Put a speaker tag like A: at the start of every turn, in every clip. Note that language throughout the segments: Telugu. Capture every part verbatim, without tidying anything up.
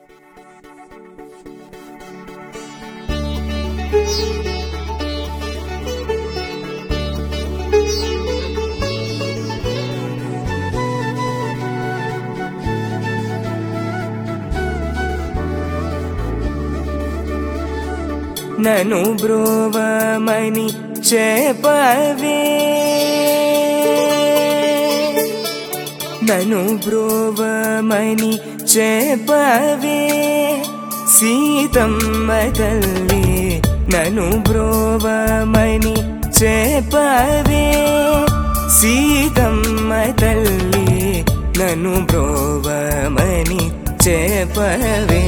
A: నను బ్రోవమని చెప్పవే నను బ్రోవమని చెప్పవే సీతమ్మ తల్లి నను బ్రోవమని చెప్పవే సీతమ్మ తల్లి నను బ్రోవమని చెప్పవే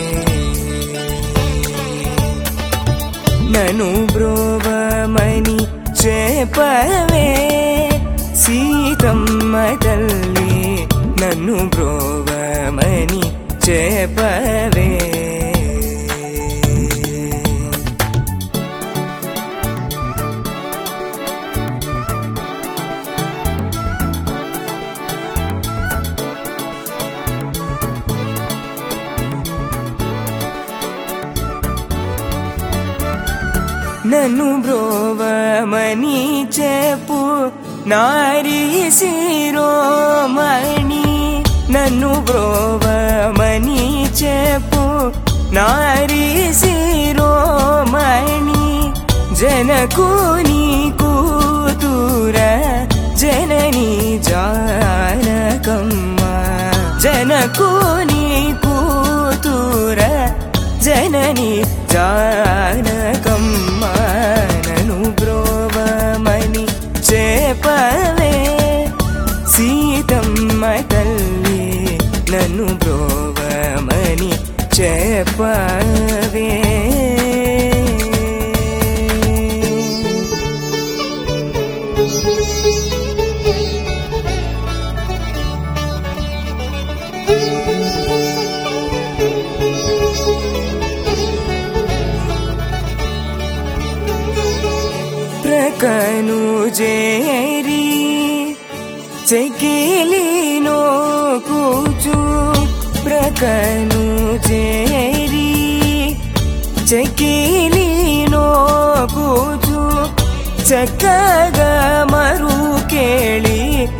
A: నను బ్రోవమని చెప్పవే సీతమ్మ తల్లి నన్ను బ్రోవమని చెప్పవే నన్ను బ్రోవమని చెప్పు నారీ శిరోమణి నన్ను బ్రోవమని చెప్పు నారీ శిరోమణి జనకుని కూతుర జనని జానకమ్మ జనకుని కూతుర జనని జానకమ్మ నను బ్రోవమని చెప్పవే సీతమ్మ తల్లి నన్ను బ్రోవమని చెప్పవే ప్రకను జేరి చెకిలి నో కూచు ప్రకను జేరి చెకిలి నో కూచు చక్కగా మరు కేಳಿ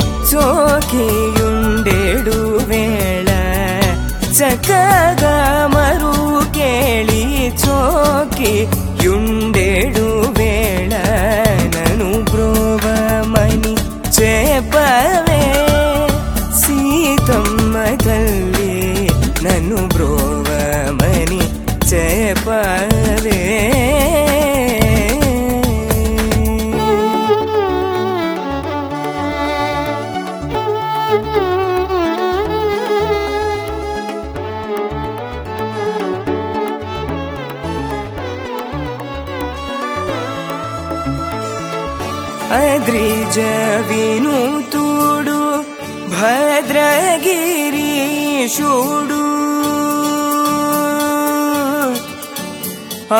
A: సోకియుండెడు వేళ చక్కగా మరు కేಳಿ సోకియుండెడు వేళ నను బ్రోవమని చెప్పవే సీతమ్మ తల్లి నన్ను బ్రోవమని చెప్పవే అద్రిజ వినుతుడు భద్రగిరీశుడు ఆ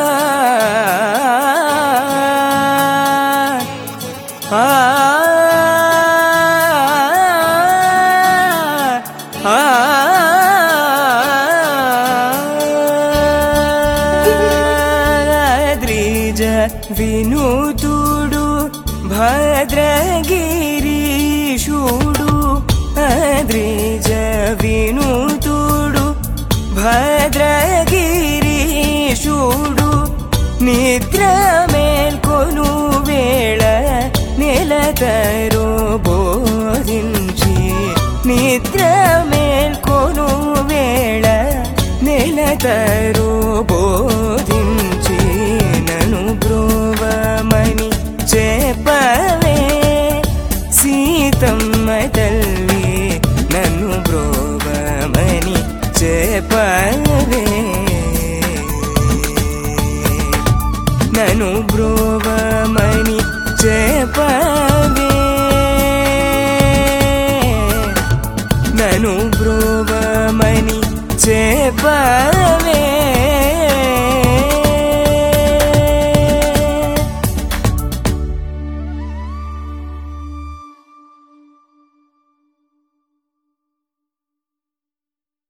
A: అద్రిజ వినుతుడు భద్రగిరీశుడు అద్రిజ వినుతుడు భద్రగిరీశుడు నిద్ర మేల్కొను వేళ నెలతరో బోధించి నిద్ర మేల్కొను వేళ నెలతరో బోధించి నను బ్రోవమని చెప్పవే సీతమ్మ తల్లి నన్ను బ్రోవమని చెప్పవే నను బ్రోవమని చెప్పవే నను బ్రోవమని చెప్పవే